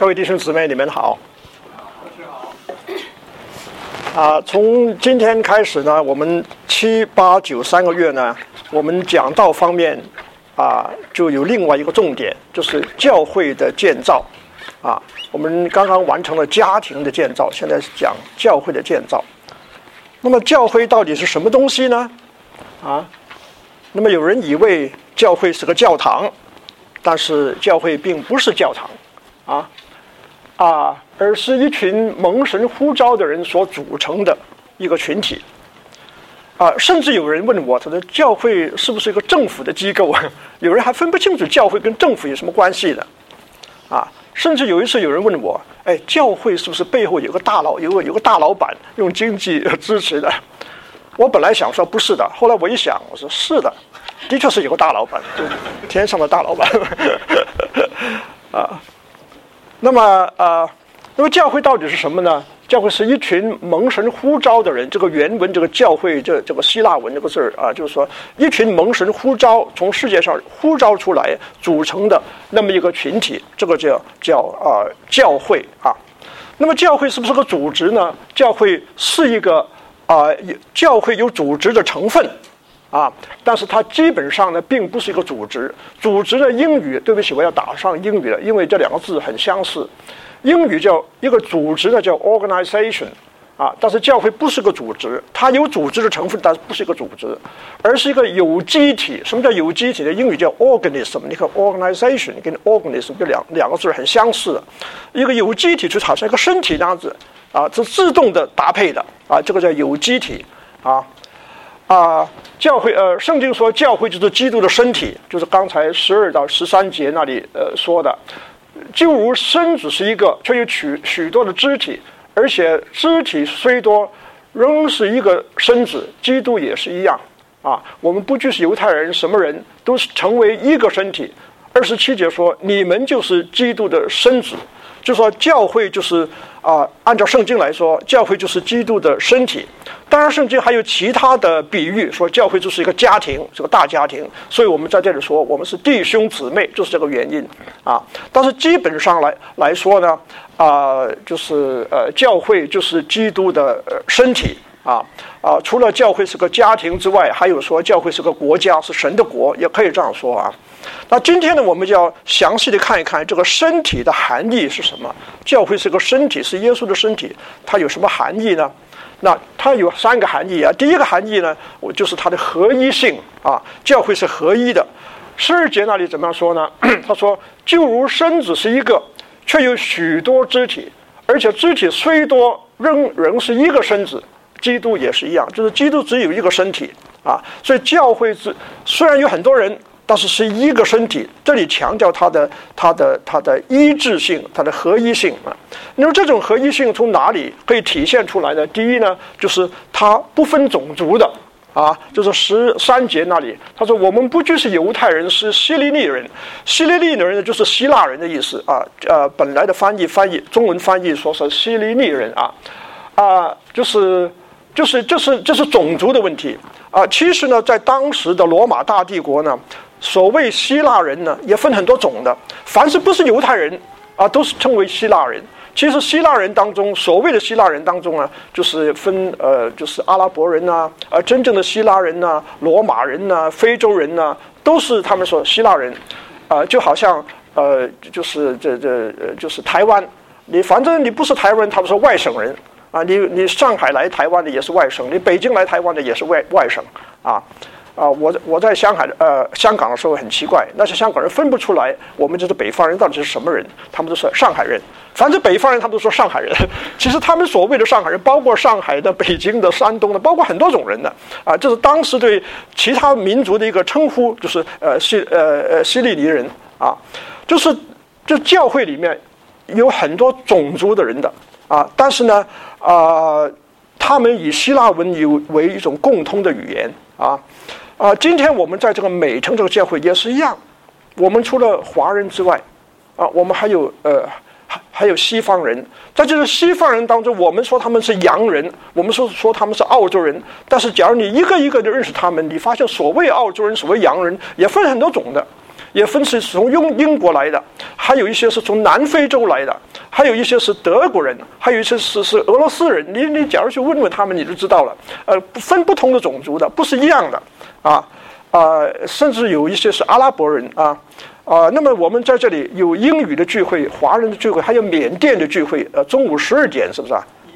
各位弟兄姊妹，你们好。从今天开始呢，我们7、8、9 3个月呢，我们讲道方面就有另外一个重点，就是教会的建造。我们刚刚完成了家庭的建造，现在是讲教会的建造。那么教会到底是什么东西呢？那么有人以为教会是个教堂，但是教会并不是教堂，而是一群蒙神呼召的人所组成的一个群体。甚至有人问我，他说教会是不是一个政府的机构？有人还分不清楚教会跟政府有什么关系的。甚至有一次有人问我，教会是不是背后有个大佬，有个大老板用经济支持的？我本来想说不是的，后来我一想，我说是的，的确是有个大老板，就是天上的大老板。那么教会到底是什么呢？教会是一群蒙神呼召的人。这个原文，这个教会，这个希腊文这个字就是说一群蒙神呼召，从世界上呼召出来组成的那么一个群体，这个叫教会。那么教会是不是个组织呢？教会是一个教会有组织的成分但是它基本上呢并不是一个组织。组织的英语，对不起，我要打上英语了，因为这两个字很相似。英语叫一个组织呢叫 organization， 但是教会不是个组织，它有组织的成分，但是不是一个组织，而是一个有机体。什么叫有机体呢？英语叫 organism。你看 organization 跟 organism 这两个字很相似的，一个有机体就好像一个身体这样子这自动的搭配的这个叫有机体教会圣经说教会就是基督的身体，就是刚才12到13节那里说的。就如身子是一个，却有许多的肢体，而且肢体虽多，仍是一个身子。基督也是一样我们不拘是犹太人，什么人都是成为一个身体。27节说，你们就是基督的身子，就说教会就是按照圣经来说，教会就是基督的身体。当然圣经还有其他的比喻，说教会就是一个家庭，是个大家庭，所以我们在这里说我们是弟兄姊妹，就是这个原因但是基本上来说呢就是教会就是基督的身体除了教会是个家庭之外，还有说教会是个国家，是神的国，也可以这样说那今天呢，我们就要详细的看一看这个身体的含义是什么。教会是个身体，是耶稣的身体，它有什么含义呢？那它有3个含义第一个含义呢，就是它的合一性教会是合一的。12节那里怎么样说呢？他说，就如身子是一个，却有许多肢体，而且肢体虽多，仍是一个身子。基督也是一样，就是基督只有一个身体所以教会虽然有很多人，但是是一个身体。这里强调它的一致性，它的合一性那么这种合一性从哪里可以体现出来呢？第一呢，就是它不分种族的就是13节那里他说，我们不拘是犹太人，是希利尼人。希利尼人就是希腊人的意思本来的翻译中文翻译说是希利尼人这是种族的问题其实呢，在当时的罗马大帝国呢，所谓希腊人呢也分很多种的，凡是不是犹太人都是称为希腊人。其实希腊人当中，所谓的希腊人当中呢，就是分就是阿拉伯人真正的希腊人罗马人非洲人都是他们说希腊人就好像就是就是台湾，反正你不是台湾人，他们说外省人你上海来台湾的也是外省，你北京来台湾的也是外省我在香港的时候很奇怪，那些香港人分不出来我们就是北方人到底是什么人，他们都说上海人。反正北方人他们都说上海人，其实他们所谓的上海人包括上海的、北京的、山东的，包括很多种人的这是当时对其他民族的一个称呼，就是希利尼人就是这教会里面有很多种族的人的但是呢他们以希腊文为一种共通的语言今天我们在这个美城这个教会也是一样，我们除了华人之外我们还有西方人。在这个西方人当中，我们说他们是洋人，我们说他们是澳洲人，但是假如你一个一个的认识他们，你发现所谓澳洲人、所谓洋人也分很多种的，也分是从英国来的，还有一些是从南非洲来的， 还有一些是德国人，还有一些是俄罗斯人。你假如去问问他们，你就知道了。分不同的种族的，不是一样的甚至有一些是阿拉伯人那么我们在这里有英语的聚会、华人的聚会，还有缅甸的聚会。中午12点是不是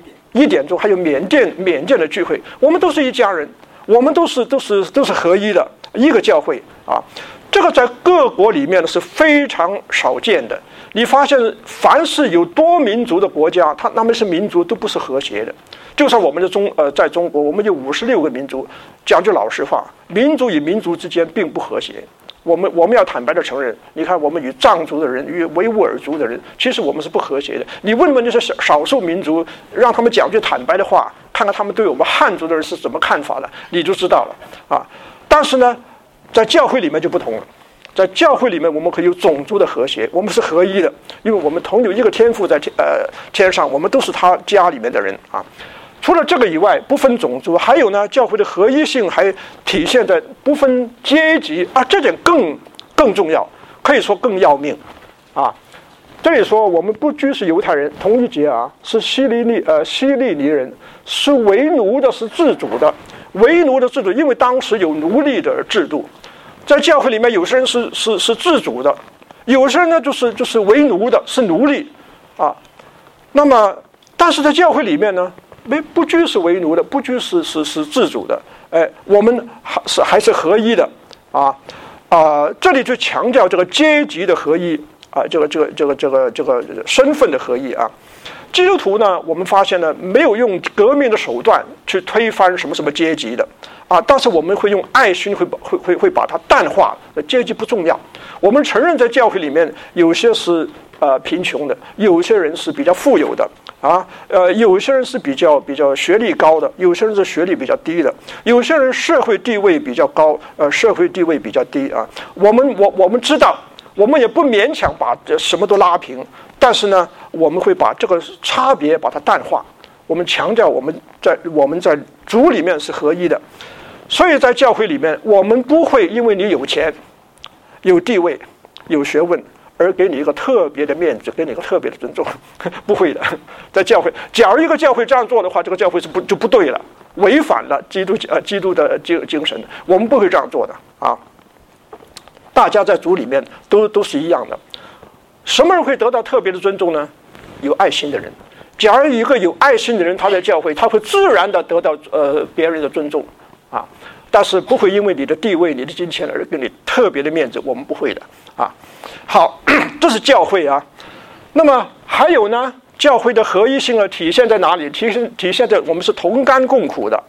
1点钟还有缅甸的聚会。我们都是一家人，我们都是合一的一个教会这个在各国里面呢是非常少见的。你发现凡是有多民族的国家，他们是民族都不是和谐的。就像我们的在中国，我们有56个民族。讲句老实话，民族与民族之间并不和谐。我们要坦白的承认，你看我们与藏族的人、与维吾尔族的人，其实我们是不和谐的。你问问那些少数民族，让他们讲句坦白的话，看看他们对我们汉族的人是怎么看法的，你就知道了但是呢，在教会里面就不同了。在教会里面，我们可以有种族的和谐，我们是合一的，因为我们同有一个天父在天上，我们都是他家里面的人除了这个以外，不分种族，还有呢，教会的合一性还体现在不分阶级这点更重要，可以说更要命这里说我们不拘是犹太人，同一节是希利尼人，是为奴的，是自主的，为奴的制度，因为当时有奴隶的制度。在教会里面，有些人是自主的，有些人呢就是为奴的，是奴隶那么，但是在教会里面呢，不拘是为奴的，不拘是自主的，我们还是合一的这里就强调这个阶级的合一这个身份的合一基督徒呢，我们发现呢，没有用革命的手段去推翻什么阶级的但是我们会用爱心会把它淡化，阶级不重要。我们承认在教会里面有些是贫穷的，有些人是比较富有的有些人是比较学历高的，有些人是学历比较低的，有些人社会地位比较高，社会地位比较低我们知道，我们也不勉强把什么都拉平，但是呢，我们会把这个差别把它淡化。我们强调我们在主里面是合一的，所以在教会里面，我们不会因为你有钱、有地位、有学问而给你一个特别的面子，给你一个特别的尊重，不会的。在教会，假如一个教会这样做的话，这个教会就不对了，违反了基督的精神。我们不会这样做的大家在主里面都是一样的。什么人会得到特别的尊重呢？有爱心的人。假如一个有爱心的人，他在教会，他会自然的得到别人的尊重但是不会因为你的地位、你的金钱而给你特别的面子，我们不会的好，这是教会那么还有呢，教会的合一性体现在哪里？体现在我们是同甘共苦的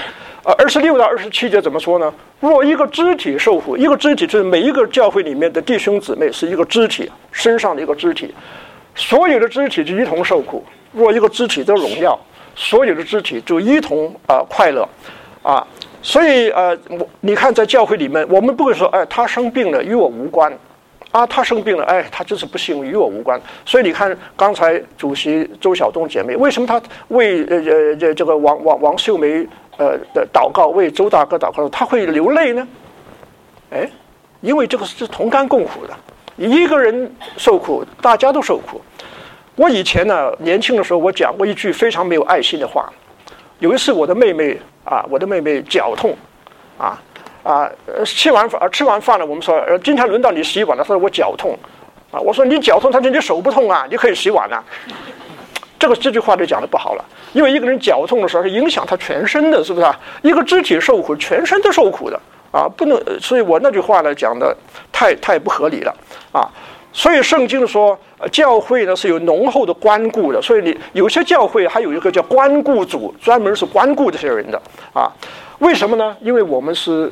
26到27节怎么说呢？若一个肢体受苦，一个肢体就是每一个教会里面的弟兄姊妹是一个肢体，身上的一个肢体，所有的肢体就一同受苦。若一个肢体得荣耀，所有的肢体就一同快乐所以你看在教会里面，我们不会说他生病了与我无关他生病了他就是不幸与我无关。所以你看刚才主席周晓东姐妹，为什么他为这个王秀梅的祷告，为周大哥祷告，他会流泪呢？因为这个是同甘共苦的，一个人受苦，大家都受苦。我以前呢，年轻的时候，我讲过一句非常没有爱心的话。有一次，我的妹妹脚痛，吃完饭了，我们说，今天轮到你洗碗了，她说我脚痛，我说你脚痛，她说你手不痛你可以洗碗这句话就讲得不好了，因为一个人脚痛的时候是影响他全身的，是不是一个肢体受苦，全身都受苦的不能，所以我那句话呢讲的太不合理了所以圣经说教会呢是有浓厚的关顾的，所以你有些教会还有一个叫关顾组，专门是关顾这些人的为什么呢？因为我们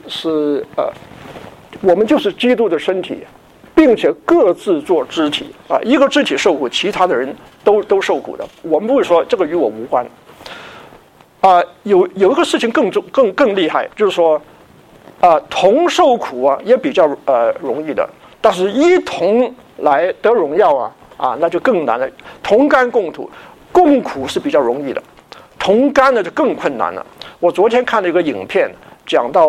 我们就是基督的身体，并且各自做肢体一个肢体受苦，其他的人都受苦的。我们不会说这个与我无关有一个事情更厉害，就是说同受苦也比较容易的，但是一同来得荣耀那就更难了。同甘共苦，共苦是比较容易的，同甘呢就更困难了。我昨天看了一个影片，讲到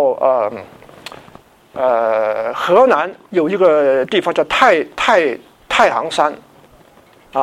河南有一个地方叫太行山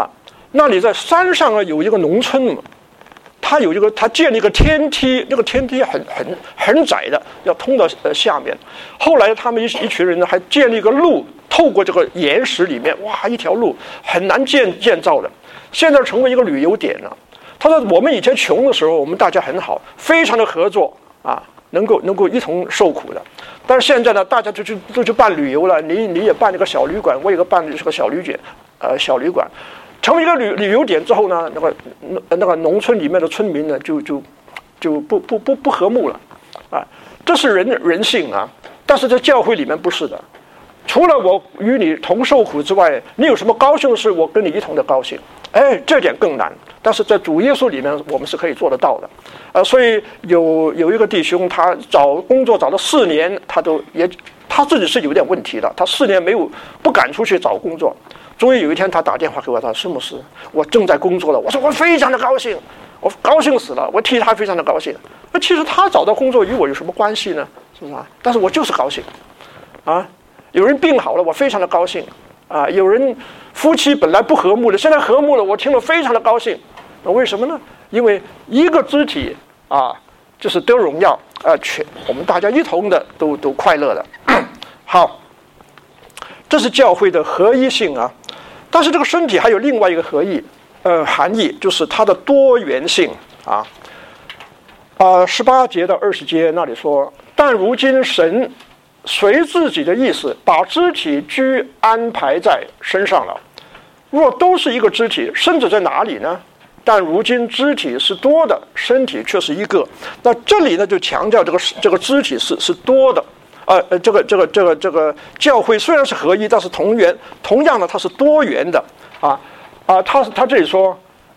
那里在山上啊有一个农村嘛，他建了一个天梯，那个天梯很窄的，要通到下面。后来他们一群人呢还建了一个路，透过这个岩石里面，哇，一条路很难建造的，现在成为一个旅游点了。他说我们以前穷的时候，我们大家很好，非常的合作啊，能够一同受苦的。但是现在呢，大家就去办旅游了，你也办了个小旅馆，我也办了这个小旅馆，成为一个旅游点之后呢，那个农村里面的村民呢就不和睦了，啊，这是人性啊。但是在教会里面不是的，除了我与你同受苦之外，你有什么高兴的事，我跟你一同的高兴。哎，这点更难。但是在主耶稣里面，我们是可以做得到的。所以有一个弟兄，他找工作找了4年，他自己是有点问题的，他4年不敢出去找工作。终于有一天，他打电话给我，他说：“施牧师，我正在工作了。”我说：“我非常的高兴，我高兴死了，我替他非常的高兴。”那其实他找到工作与我有什么关系呢？是不是啊？但是我就是高兴，啊，有人病好了，我非常的高兴，啊，有人夫妻本来不和睦的，现在和睦了，我听了非常的高兴。那为什么呢？因为一个肢体啊，就是得荣耀啊，我们大家一同的都快乐的。好，这是教会的合一性啊。但是这个身体还有另外一个含义，就是它的多元性啊。18节到20节那里说，但如今神随自己的意思，把肢体居安排在身上了。若都是一个肢体，身子在哪里呢？但如今肢体是多的，身体却是一个。那这里呢，就强调这个肢体是多的。这个教会虽然是合一，但是同样的它是多元的他这里说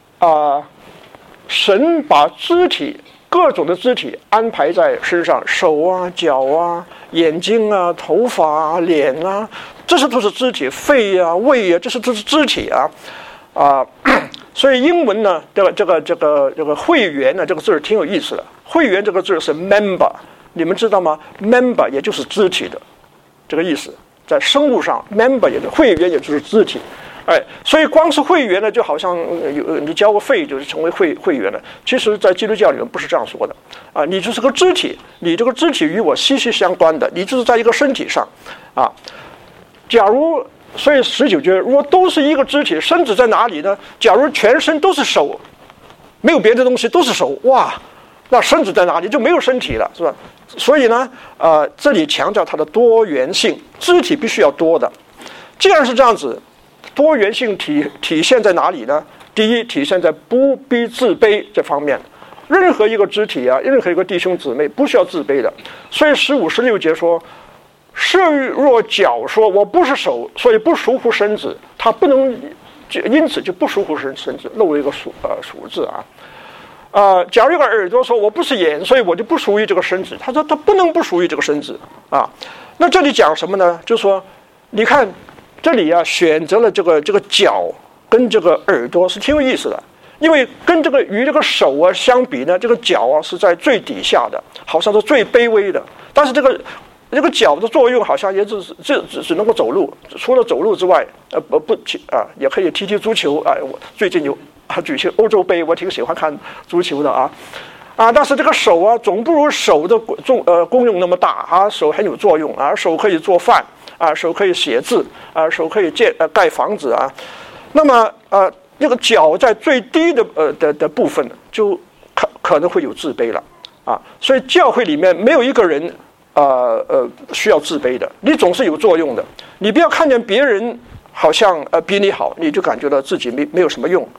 神把各种的肢体安排在身上，手啊、脚啊、眼睛啊、头发啊、脸啊，这些都是肢体，肺啊、胃啊，这些都是肢体所以英文呢，这个会员呢，这个字挺有意思的。会员这个字是 member， 你们知道吗 ？member 也就是肢体的这个意思，在生物上 member 会员也就是肢体。所以光是会员呢，就好像你交个费就是成为会员了。其实，在基督教里面不是这样说的你就是个肢体，你这个肢体与我息息相关的，你就是在一个身体上假如。所以19节，如果都是一个肢体，身子在哪里呢？假如全身都是手，没有别的东西，都是手，哇，那身子在哪里？就没有身体了，是吧？所以呢，这里强调它的多元性，肢体必须要多的。既然是这样子，多元性体现在哪里呢？第一，体现在不必自卑这方面。任何一个肢体任何一个弟兄姊妹不需要自卑的。所以15、16节说。设若脚说我不是手，所以不属乎身子，他不能，因此就不属乎身子，漏了一个属字假如一个耳朵说我不是眼，所以我就不属于这个身子，他说他不能不属于这个身子那这里讲什么呢？就是说，你看这里选择了这个脚跟这个耳朵是挺有意思的，因为与这个手相比呢，这个脚是在最底下的，好像是最卑微的，但是这个脚的作用好像也只能够走路，除了走路之外，也可以踢足球我最近有举行欧洲杯，我挺喜欢看足球的但是这个手总不如手的功用那么大手很有作用手可以做饭手可以写字手可以盖房子那么那个脚在最低的部分就可能会有自卑了所以教会里面没有一个人。需要自卑的，你总是有作用的。你不要看见别人好像比你好，你就感觉到自己没有什么用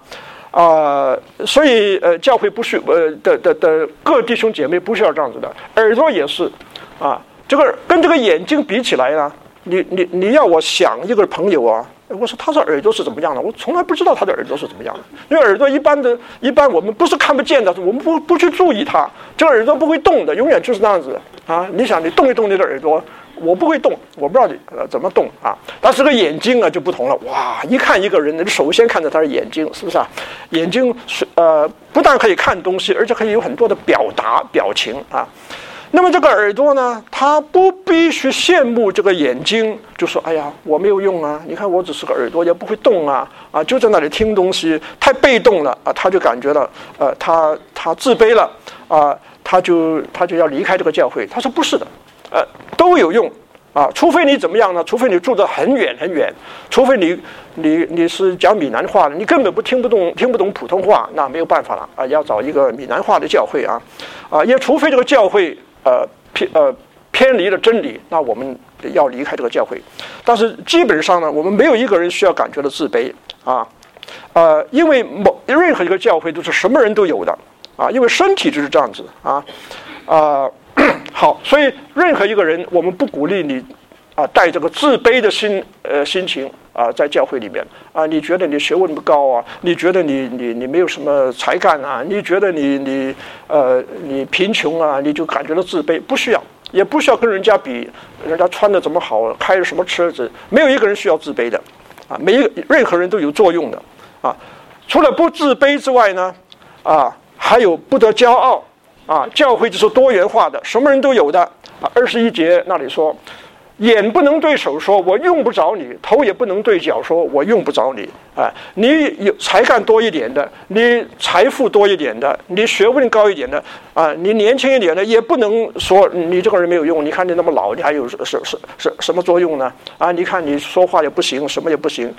所以教会不需的各弟兄姐妹不需要这样子的。耳朵也是这个跟这个眼睛比起来呢，你要我想一个朋友我说他的耳朵是怎么样的？我从来不知道他的耳朵是怎么样的，因为耳朵一般我们不是看不见的，我们不去注意它，这个耳朵不会动的，永远就是那样子你想你动一动你的耳朵，我不会动，我不知道你怎么动但是这个眼睛就不同了，哇！一看一个人，你首先看着他的眼睛，是不是眼睛不但可以看东西，而且可以有很多的表情那么这个耳朵呢，他不必须羡慕这个眼睛，就说哎呀我没有用啊，你看我只是个耳朵也不会动啊，就在那里听东西，太被动了啊，他就感觉到他自卑了啊，他就要离开这个教会。他说不是的，都有用啊，除非你怎么样呢？除非你住得很远很远，除非你是讲闽南话的，你根本听不懂普通话，那没有办法了啊，要找一个闽南话的教会啊，也除非这个教会偏离了真理，那我们要离开这个教会。但是基本上呢，我们没有一个人需要感觉到自卑啊，因为任何一个教会都是什么人都有的啊，因为身体就是这样子啊。好，所以任何一个人，我们不鼓励你带这个自卑的心情在教会里面你觉得你学问不高啊，你觉得你没有什么才干啊，你觉得你贫穷啊，你就感觉到自卑，不需要，也不需要跟人家比，人家穿的怎么好，开着什么车子，没有一个人需要自卑的任何人都有作用的除了不自卑之外呢还有不得骄傲教会就是多元化的，什么人都有的21节那里说，眼不能对手说我用不着你，头也不能对脚说我用不着你你有才干多一点的，你财富多一点的，你学问高一点的你年轻一点的，也不能说你这个人没有用，你看你那么老，你还有什么作用呢你看你说话也不行，什么也不行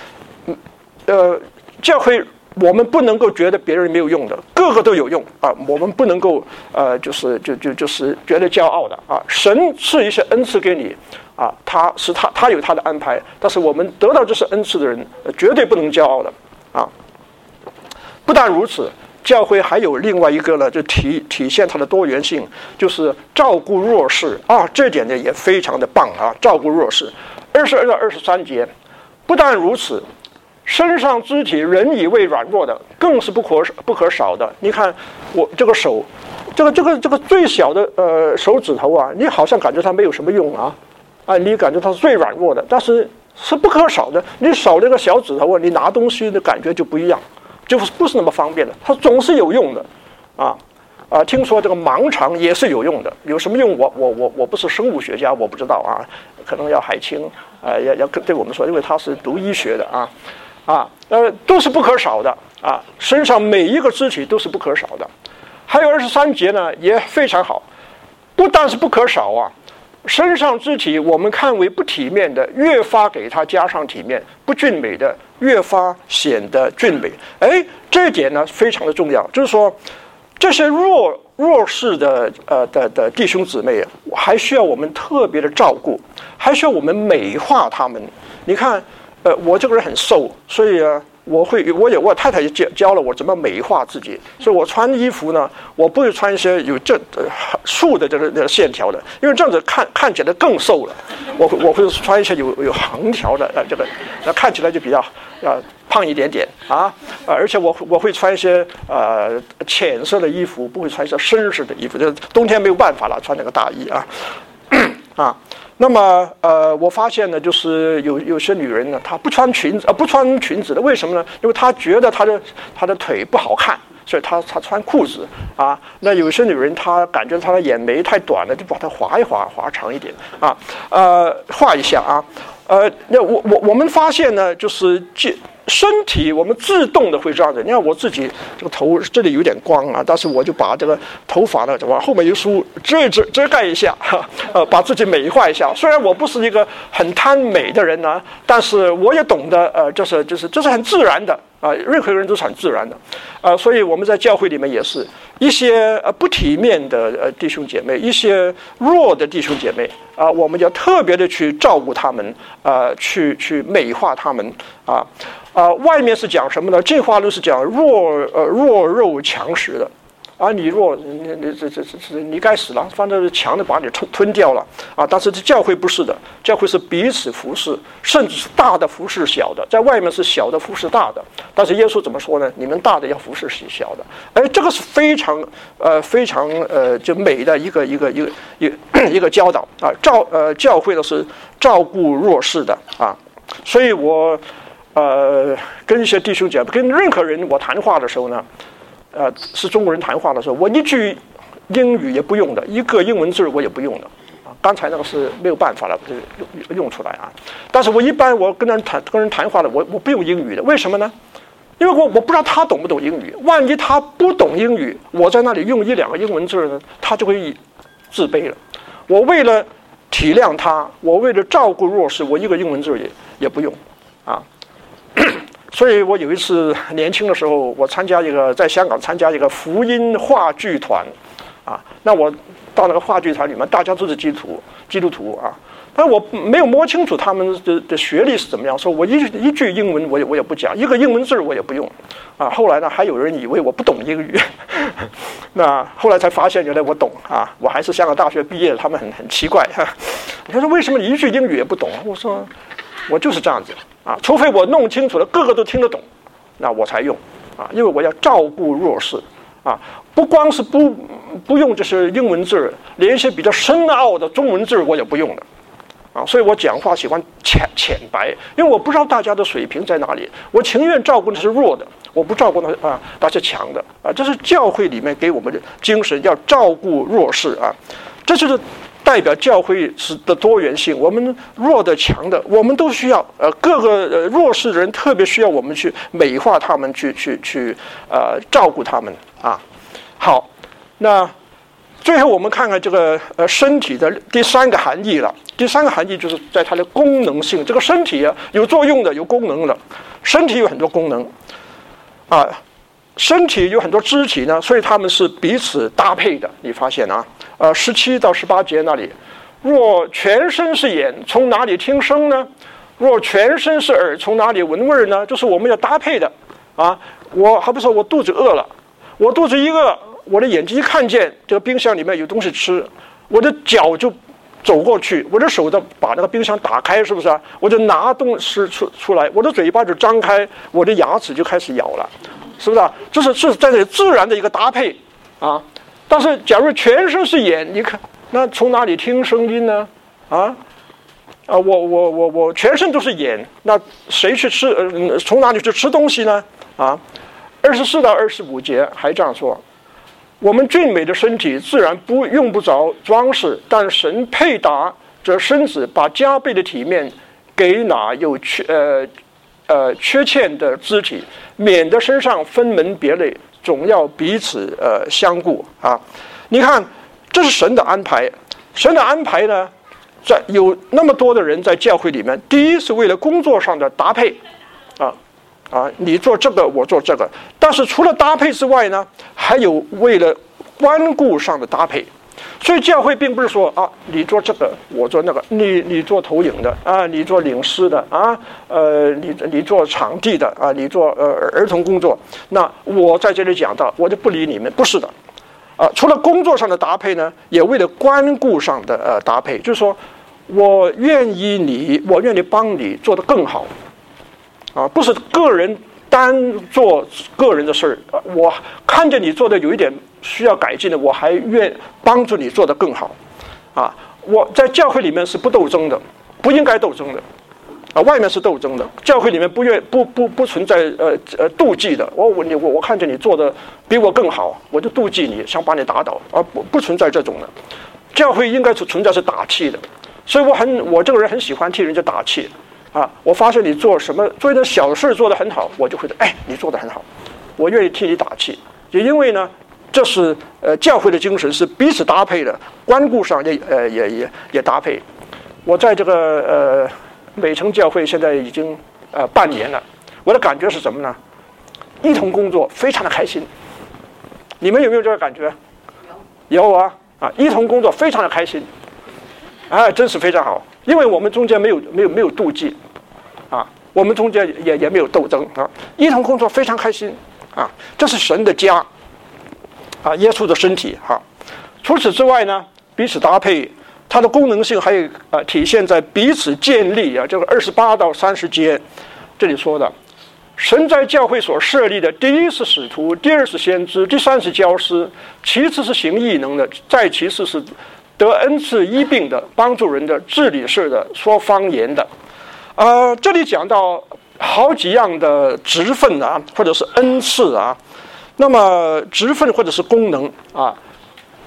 教会我们不能够觉得别人没有用的，个个都有用我们不能够就是觉得骄傲的神赐一些恩赐给你他有他的安排，但是我们得到这些恩赐的人绝对不能骄傲的不但如此，教会还有另外一个呢，就体现它的多元性，就是照顾弱势这点呢也非常的棒照顾弱势。22到23节，不但如此，身上肢体人以为软弱的，更是不可少的。你看我这个手，这个最小的手指头你好像感觉它没有什么用你感觉它是最软弱的，但是是不可少的。你少了一个小指头你拿东西的感觉就不一样，就不是那么方便的。它总是有用的听说这个盲肠也是有用的，有什么用？我不是生物学家，我不知道可能要海清要对我们说，因为他是读医学的都是不可少的身上每一个肢体都是不可少的。还有23节呢也非常好，不但是不可少身上肢体我们看为不体面的，越发给它加上体面；不俊美的，越发显得俊美。这一点呢非常的重要，就是说这些弱势的弟兄姊妹还需要我们特别的照顾，还需要我们美化他们。你看我这个人很瘦，所以我太太也教了我怎么美化自己，所以我穿衣服呢，我不会穿一些有竖的这个线条的，因为这样子看起来更瘦了。我会穿一些有横条的这个看起来就比较胖一点点而且我会穿一些浅色的衣服，不会穿一些深色的衣服，就是冬天没有办法了，穿那个大衣那么我发现呢，就是有些女人呢，她不穿裙子的，为什么呢？因为她觉得她的腿不好看，所以她穿裤子那有些女人她感觉她的眼眉太短了，就把它划一划长一点画一下那我们发现呢，就是身体我们自动的会这样子。你看我自己这个头这里有点光但是我就把这个头发呢往后面一梳，遮盖一下把自己美化一下。虽然我不是一个很贪美的人但是我也懂得这是很自然的任何人都是很自然的所以我们在教会里面也是一些不体面的弟兄姐妹，一些弱的弟兄姐妹我们要特别的去照顾他们去美化他们外面是讲什么呢？进化论是讲弱肉强食的你弱，你该死了，反正强的把你吞掉了但是这教会不是的，教会是彼此服侍，甚至是大的服侍小的，在外面是小的服侍大的。但是耶稣怎么说呢？你们大的要服侍小的。这个是非常就美的一个教导教会的是照顾弱势的所以我跟一些弟兄姐妹，跟任何人我谈话的时候呢是中国人谈话的时候，我一句英语也不用的，一个英文字我也不用的啊。刚才那个是没有办法了，用出来啊。但是我一般我跟人谈话的，我不用英语的，为什么呢？因为我不知道他懂不懂英语，万一他不懂英语，我在那里用1-2个英文字呢，他就会自卑了。我为了体谅他，我为了照顾弱势，我一个英文字也不用啊。所以我有一次年轻的时候，我在香港参加一个福音话剧团啊。那我到那个话剧团里面，大家都是基督徒啊。但我没有摸清楚他们的学历是怎么样，说我一句英文我也不讲，一个英文字我也不用啊。后来呢，还有人以为我不懂英语，那后来才发现原来我懂啊。我还是香港大学毕业的，他们很奇怪哈。他说为什么你一句英语也不懂？我说我就是这样子啊，除非我弄清楚了，个个都听得懂，那我才用啊，因为我要照顾弱势啊。不光是不用这些英文字，连一些比较深奥的中文字我也不用的。啊，所以我讲话喜欢浅白，因为我不知道大家的水平在哪里，我情愿照顾的是弱的，我不照顾那些强的啊。这是教会里面给我们的精神，要照顾弱势啊，这就是代表教会的多元性。我们弱的强的，我们都需要各个弱势的人特别需要我们去美化他们，去照顾他们啊。好，那最后我们看看这个身体的第3个含义了。第3个含义就是在它的功能性。这个身体啊，有作用的，有功能的。身体有很多功能啊，身体有很多肢体呢，所以它们是彼此搭配的。你发现啊，17到18节那里，若全身是眼，从哪里听声呢？若全身是耳，从哪里闻味呢？就是我们要搭配的啊。我还不说我肚子饿了，我肚子一饿，我的眼睛一看见这个冰箱里面有东西吃，我的脚就走过去，我的手就把那个冰箱打开，是不是啊？我就拿东西出来，我的嘴巴就张开，我的牙齿就开始咬了，是不是啊？这是在这里自然的一个搭配啊。但是假如全身是眼，你看那从哪里听声音呢？我全身都是眼，那谁去吃？从哪里去吃东西呢？啊，24到25节还这样说。我们俊美的身体自然用不着装饰，但神配搭着身子，把加倍的体面给那有缺欠的肢体，免得身上分门别类，总要彼此相顾啊！你看，这是神的安排。神的安排呢，在有那么多的人在教会里面，第一是为了工作上的搭配你做这个，我做这个。但是除了搭配之外呢，还有为了关顾上的搭配。所以教会并不是说你做这个，我做那个，你做投影的你做领诗的你做场地的你做儿童工作。那我在这里讲到，我就不理你们，不是的除了工作上的搭配呢，也为了关顾上的搭配，就是说我愿意帮你做得更好。不是个人单做个人的事儿，我看见你做的有一点需要改进的，我还愿帮助你做得更好。我在教会里面是不斗争的，不应该斗争的。外面是斗争的，教会里面不存在妒忌的。我看见你做的比我更好，我就妒忌你，想把你打倒不存在这种的。教会应该存在是打气的，所以我这个人很喜欢替人家打气。我发现你做一点小事做得很好，我就会说，你做得很好，我愿意替你打气。也因为呢，这是教会的精神，是彼此搭配的，关顾上也搭配。我在这个美城教会现在已经半年了，我的感觉是什么呢？一同工作非常的开心。你们有没有这个感觉？有啊，一同工作非常的开心，真是非常好。因为我们中间没有妒忌我们中间也没有斗争一同工作非常开心这是神的家耶稣的身体除此之外呢，彼此搭配，它的功能性还有体现在彼此建立这个28到30节这里说的，神在教会所设立的，第一是使徒，第二是先知，第三是教师，其次是行异能的，再其次是得恩赐医病的，帮助人的，治理事的，说方言的。这里讲到好几样的职分或者是恩赐那么职分或者是功能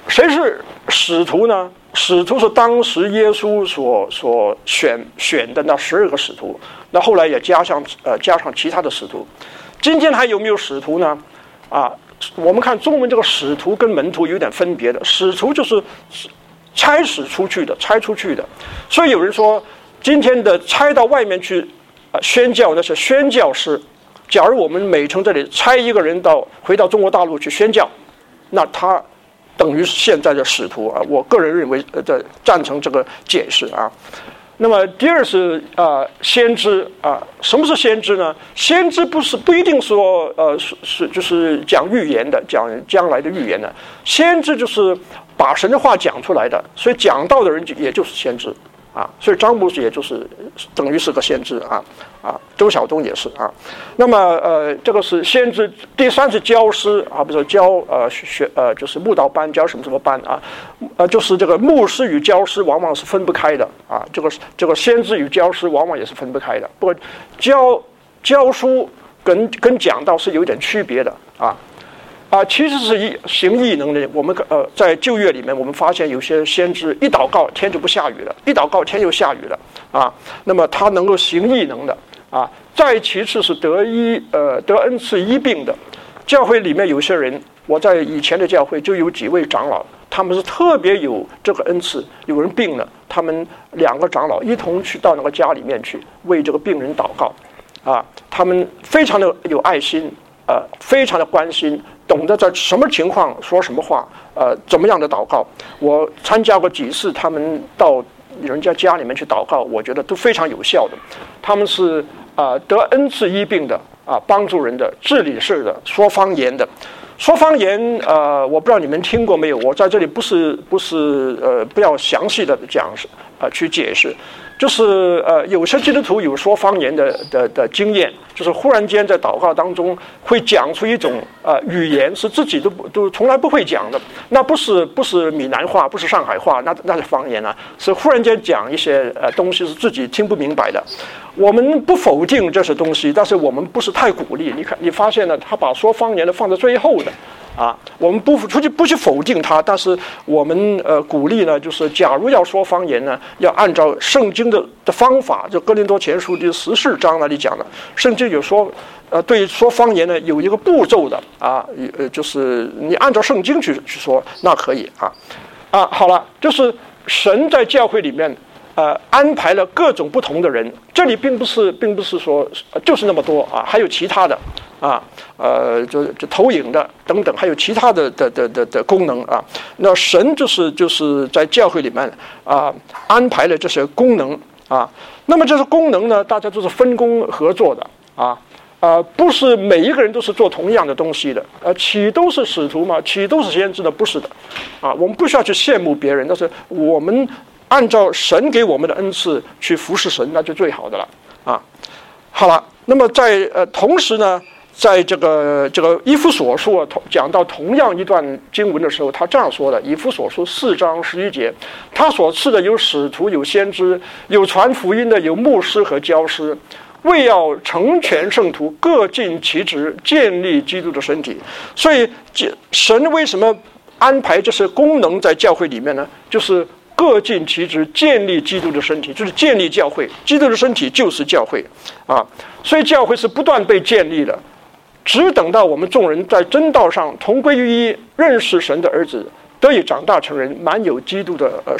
谁是使徒呢？使徒是当时耶稣所选的那12个使徒，那后来也加上其他的使徒。今天还有没有使徒呢？我们看中文这个使徒跟门徒有点分别的，使徒就是差使出去的，差出去的。所以有人说，今天的差到外面去宣教那是宣教师。假如我们每从这里差一个人回到中国大陆去宣教，那他等于是现在的使徒啊。我个人认为赞成这个解释啊。那么第二是先知啊。什么是先知呢？先知不一定说就是讲预言的，讲将来的预言的。先知就是把神的话讲出来的，所以讲道的人也就是先知啊。所以张牧师也就是等于是个先知啊。周晓东也是啊。那么这个是先知。第三是教师啊，比如说教就是慕道班，教什么班啊，就是这个牧师与教师往往是分不开的啊。这个先知与教师往往也是分不开的。不过教书跟讲道是有点区别的其实是行异能的。我们在旧约里面，我们发现有些先知一祷告天就不下雨了，一祷告天又下雨了那么他能够行异能的再其次是得恩赐医病的。教会里面有些人，我在以前的教会就有几位长老，他们是特别有这个恩赐。有人病了，他们2个长老一同去到那个家里面去为这个病人祷告他们非常的有爱心非常的关心，懂得在什么情况说什么话怎么样的祷告。我参加过几次他们到人家里面去祷告，我觉得都非常有效的。他们是得恩赐医病的帮助人的，治理事的，说方言的。说方言我不知道你们听过没有，我在这里不要详细的讲去解释。就是有些基督徒有说方言的经验，就是忽然间在祷告当中会讲出一种语言是自己都从来不会讲的。那不是闽南话，不是上海话，那是方言是忽然间讲一些东西是自己听不明白的。我们不否定这些东西，但是我们不是太鼓励。你发现呢，他把说方言的放在最后的我们不去否定它，但是我们鼓励呢，就是假如要说方言呢，要按照圣经的方法。就哥林多前书第14章那里讲的，圣经有说对说方言呢有一个步骤的就是你按照圣经去说，那可以好了，就是神在教会里面安排了各种不同的人。这里并不是说就是那么多还有其他的就投影的等等，还有其他的功能那神就是在教会里面安排了这些功能那么这些功能呢，大家都是分工合作的不是每一个人都是做同样的东西的岂都是使徒吗？岂都是先知的？不是的我们不需要去羡慕别人，但是我们按照神给我们的恩赐去服侍神，那就最好的了好了，那么在同时呢，在这个以弗所书讲到同样一段经文的时候，他这样说的：以弗所书4章11节，他所赐的有使徒，有先知，有传福音的，有牧师和教师，为要成全圣徒，各尽其职，建立基督的身体。所以神为什么安排这些功能在教会里面呢？就是各尽其职，建立基督的身体，就是建立教会。基督的身体就是教会所以教会是不断被建立的，只等到我们众人在真道上同归于一，认识神的儿子，得以长大成人，满有基督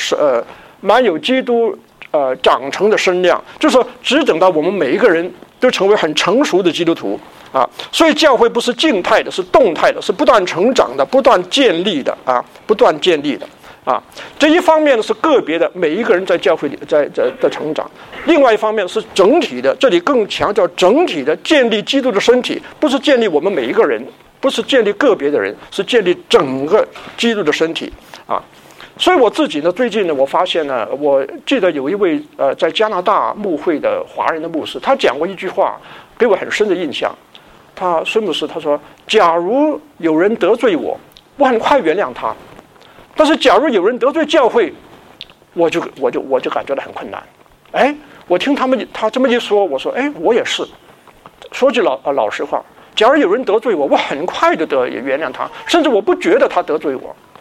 长成的身量。就是说只等到我们每一个人都成为很成熟的基督徒所以教会不是静态的，是动态的，是不断成长的，不断建立的不断建立的这一方面呢是个别的每一个人在教会里在成长，另外一方面是整体的，这里更强调整体的建立基督的身体，不是建立我们每一个人，不是建立个别的人，是建立整个基督的身体所以我自己呢，最近呢，我发现呢，我记得有一位在加拿大牧会的华人的牧师，他讲过一句话给我很深的印象。孙牧师他说，假如有人得罪我很快原谅他，但是假如有人得罪教会，我就感觉到很困难。我听他这么一说，我说我也是。说句老实话，假如有人得罪我很快就得原谅他，甚至我不觉得他得罪我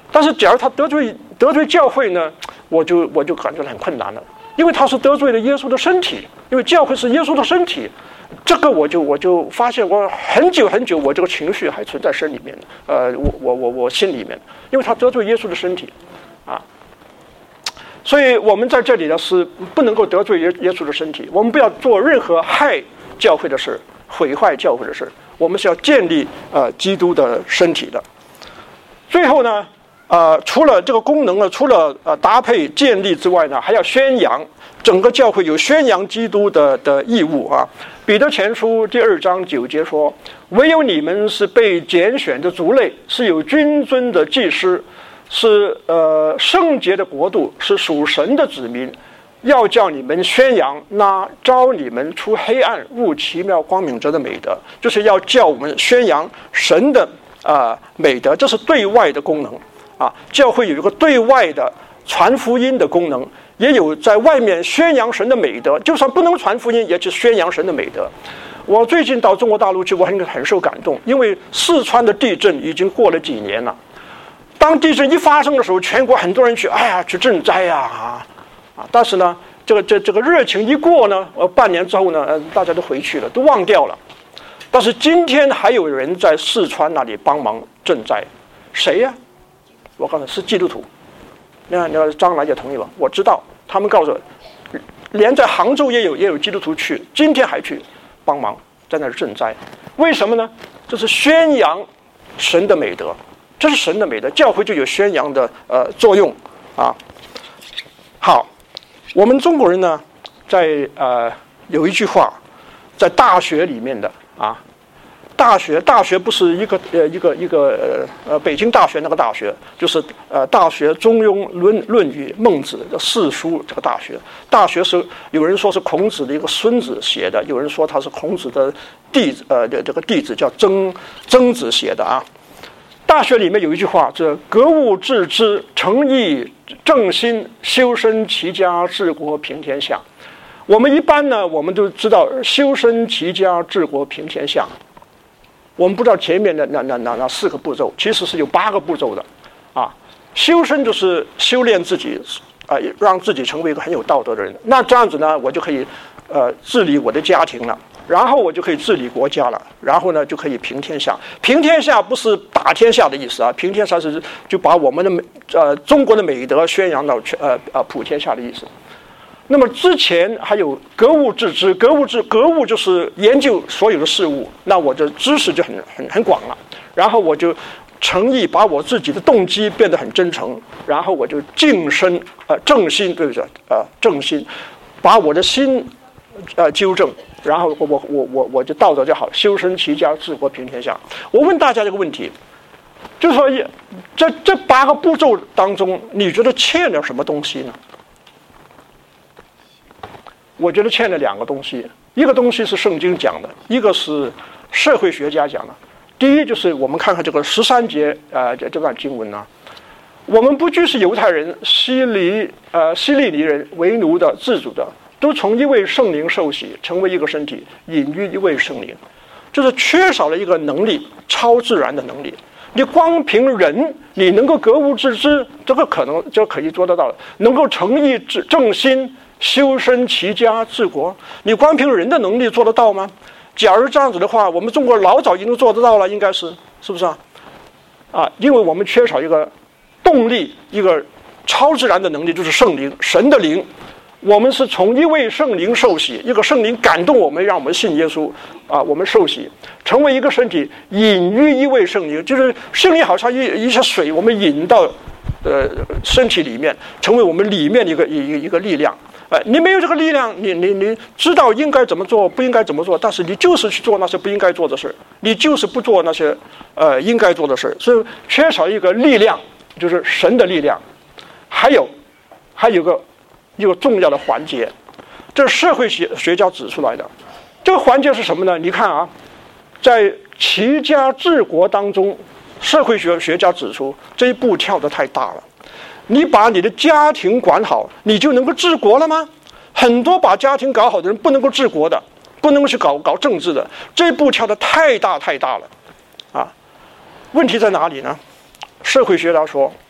但是假如他得罪教会呢，我就感觉很困难了，因为他是得罪了耶稣的身体，因为教会是耶稣的身体。这个我就发现，我很久很久，我这个情绪还存在心里面我心里面，因为他得罪耶稣的身体，啊，所以我们在这里呢是不能够得罪耶稣的身体，我们不要做任何害教会的事、毁坏教会的事，我们是要建立基督的身体的。最后呢，除了这个功能呢，除了搭配建立之外呢，还要宣扬。整个教会有宣扬基督的义务啊。彼得前书第2章9节说：“唯有你们是被拣选的族类，是有君尊的祭司，是圣洁的国度，是属神的子民。要叫你们宣扬那招你们出黑暗入奇妙光明者的美德。”就是要叫我们宣扬神的美德，这是对外的功能啊。教会有一个对外的传福音的功能。也有在外面宣扬神的美德，就算不能传福音，也去宣扬神的美德。我最近到中国大陆去，我很受感动，因为四川的地震已经过了几年了。当地震一发生的时候，全国很多人去赈灾啊，但是呢，这个热情一过呢，半年之后呢，大家都回去了，都忘掉了。但是今天还有人在四川那里帮忙赈灾，谁呀？我告诉你，是基督徒。那张兰姐同意吧？我知道，他们告诉我，连在杭州也有基督徒去，今天还去帮忙在那儿赈灾。为什么呢？这是宣扬神的美德，这是神的美德，教会就有宣扬的作用啊。好，我们中国人呢，在有一句话，在大学里面的啊。大学不是一个北京大学那个大学，就是大学中庸论语孟子的四书这个大学。大学是有人说是孔子的一个孙子写的，有人说他是孔子的这个弟子叫曾子写的啊。大学里面有一句话，这格物致知，诚意正心，修身齐家治国平天下。我们一般呢，我们都知道修身齐家治国平天下。我们不知道前面的那4个步骤，其实是有8个步骤的，啊，修身就是修炼自己，让自己成为一个很有道德的人。那这样子呢，我就可以治理我的家庭了，然后我就可以治理国家了，然后呢就可以平天下。平天下不是打天下的意思啊，平天下是就把我们的中国的美德宣扬到普天下的意思。那么之前还有格物致知，格物就是研究所有的事物，那我的知识就很广了。然后我就诚意，把我自己的动机变得很真诚，然后我就净身正心，对不对？正心，把我的心纠正，然后我就道德就好，修身齐家治国平天下。我问大家这个问题，就是说这8个步骤当中，你觉得欠了什么东西呢？我觉得欠了2个东西，一个东西是圣经讲的，一个是社会学家讲的。第一就是我们看看这个13节这段经文呢，我们不拘是犹太人、希利尼人、为奴的、自主的，都从一位圣灵受洗，成为一个身体，隐于一位圣灵，就是缺少了一个能力，超自然的能力。你光凭人，你能够格物致知，这个可以做得到，能够诚意正心。修身齐家治国，你光凭人的能力做得到吗？假如这样子的话，我们中国老早已经做得到了，应该是不是啊？因为我们缺少一个动力，一个超自然的能力，就是圣灵，神的灵。我们是从一位圣灵受洗，一个圣灵感动我们，让我们信耶稣啊，我们受洗，成为一个身体，隐于一位圣灵，就是圣灵好像一些水，我们引到身体里面，成为我们里面的一个力量。你没有这个力量，你知道应该怎么做，不应该怎么做，但是你就是去做那些不应该做的事，你就是不做那些应该做的事，所以缺少一个力量，就是神的力量。还有一个重要的环节，这是社会学家指出来的。这个环节是什么呢？你看啊，在齐家治国当中，社会学家指出这一步跳得太大了。你把你的家庭管好，你就能够治国了吗？很多把家庭搞好的人不能够治国的，不能够去搞政治的，这步跳得太大了啊！问题在哪里呢？社会学家说，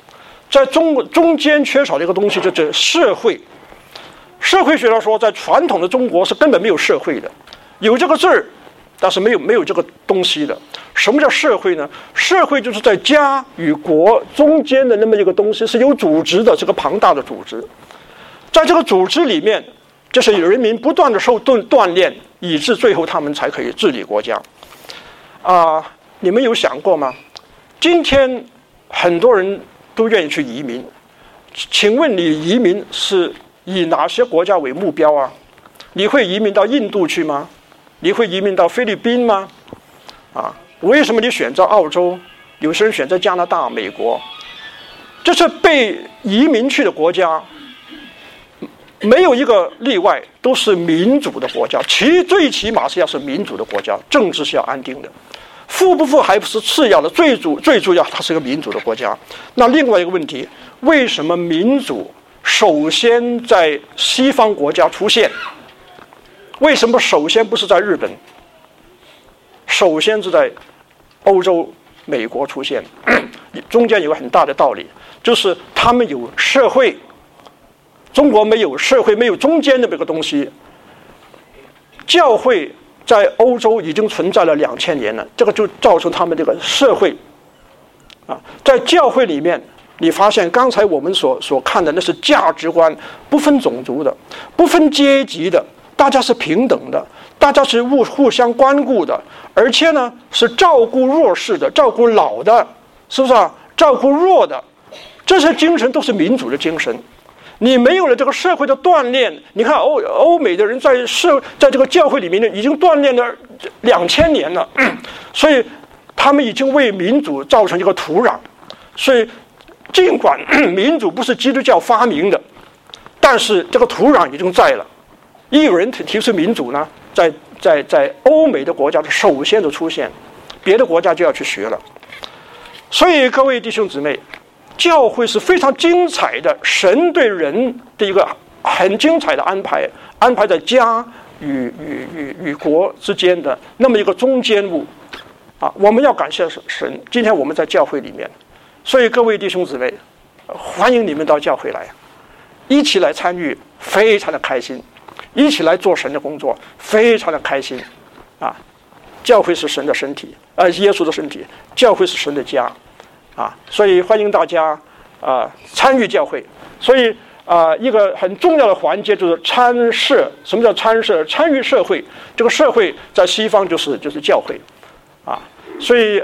在中间缺少的一个东西就是社会。社会学来说，在传统的中国是根本没有社会的，有这个字儿，但是没有这个东西的。什么叫社会呢？社会就是在家与国中间的那么一个东西，是有组织的，是个庞大的组织。在这个组织里面，就是人民不断的受锻炼，以致最后他们才可以治理国家。你们有想过吗？今天很多人都愿意去移民，请问你移民是以哪些国家为目标啊？你会移民到印度去吗？你会移民到菲律宾吗？为什么你选择澳洲？有些人选择加拿大、美国，这是被移民去的国家，没有一个例外，都是民主的国家。最起码是要是民主的国家，政治是要安定的。富不富还不是次要的，最主要它是个民主的国家。那另外一个问题，为什么民主首先在西方国家出现？为什么首先不是在日本？首先是在欧洲、美国出现？中间有个很大的道理，就是他们有社会，中国没有社会，没有中间的这个东西。教会在欧洲已经存在了2000年了，这个就造成他们这个社会在教会里面，你发现刚才我们所看的那是价值观，不分种族的，不分阶级的，大家是平等的，大家是互相关顾的，而且呢是照顾弱势的，照顾老的，是不是啊？照顾弱的，这些精神都是民主的精神。你没有了这个社会的锻炼，你看欧美的人在这个教会里面呢，已经锻炼了2000年了，所以他们已经为民主造成一个土壤。所以尽管民主不是基督教发明的，但是这个土壤已经在了。一有人提出民主呢，在欧美的国家是首先的出现，别的国家就要去学了。所以各位弟兄姊妹，教会是非常精彩的，神对人的一个很精彩的安排，安排在家与国之间的那么一个中间物我们要感谢神，今天我们在教会里面，所以各位弟兄姊妹，欢迎你们到教会来，一起来参与，非常的开心，一起来做神的工作，非常的开心教会是神的身体，耶稣的身体，教会是神的家所以欢迎大家参与教会。所以一个很重要的环节就是参社。什么叫参社？参与社会。这个社会在西方就是教会所以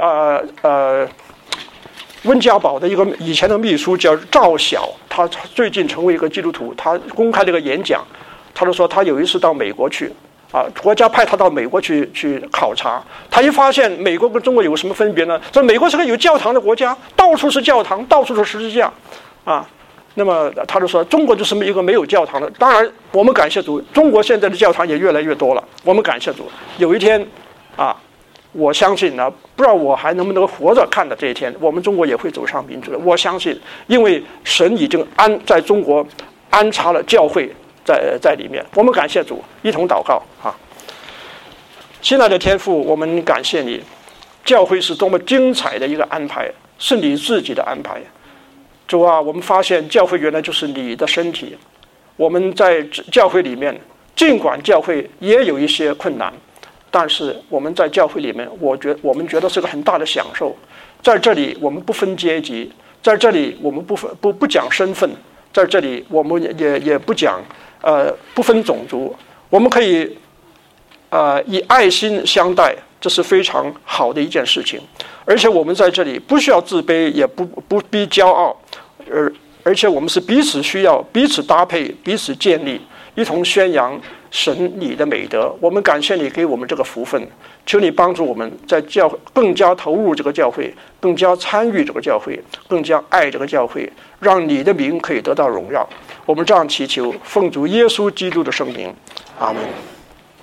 温家宝的一个以前的秘书叫赵晓，他最近成为一个基督徒，他公开了一个演讲，他就说他有一次到美国去国家派他到美国去考察，他一发现美国跟中国有什么分别呢？说美国是个有教堂的国家，到处是教堂，到处是十字架那么他就说中国就是一个没有教堂的。当然我们感谢主，中国现在的教堂也越来越多了，我们感谢主。有一天我相信呢，不知道我还能不能活着看到这一天，我们中国也会走上民主的。我相信，因为神已经在中国安插了教会在里面，我们感谢主，一同祷告亲爱的天父，我们感谢你，教会是多么精彩的一个安排，是你自己的安排。主我们发现教会原来就是你的身体。我们在教会里面，尽管教会也有一些困难，但是我们在教会里面，我们觉得是个很大的享受。在这里我们不分阶级，在这里我们不讲身份，在这里我们也不讲不分种族，我们可以以爱心相待，这是非常好的一件事情。而且我们在这里不需要自卑，也不必骄傲，而且我们是彼此需要，彼此搭配，彼此建立，一同宣扬神你的美德。我们感谢你给我们这个福分，求你帮助我们在更加投入这个教会，更加参与这个教会，更加爱这个教会，让你的名可以得到荣耀。我们这样祈求，奉主耶稣基督的圣名，阿们。